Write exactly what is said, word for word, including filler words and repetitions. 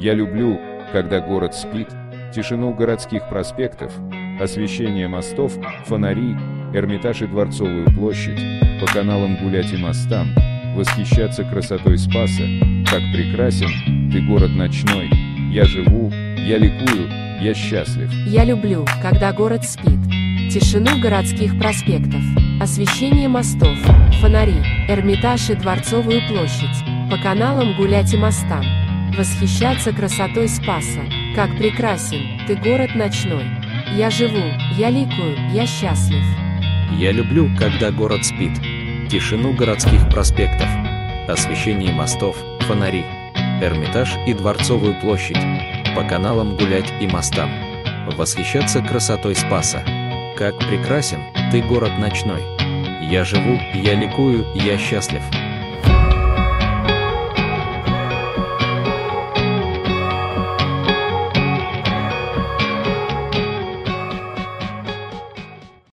Я люблю, когда город спит, тишину городских проспектов, освещение мостов, фонари, Эрмитаж и Дворцовую площадь, по каналам гулять и мостам, восхищаться красотой Спаса. Как прекрасен ты, город ночной. Я живу, я ликую, я счастлив. Я люблю, когда город спит. Тишину городских проспектов, освещение мостов, фонари, Эрмитаж и Дворцовую площадь, по каналам гулять и мостам, восхищаться красотой Спаса. Как прекрасен ты, город ночной. Я живу, я ликую, я счастлив. Я люблю, когда город спит. Тишину городских проспектов, освещение мостов, фонари, Эрмитаж и Дворцовую площадь, по каналам гулять и мостам, восхищаться красотой Спаса. Как прекрасен ты, город ночной. Я живу, я ликую, я счастлив.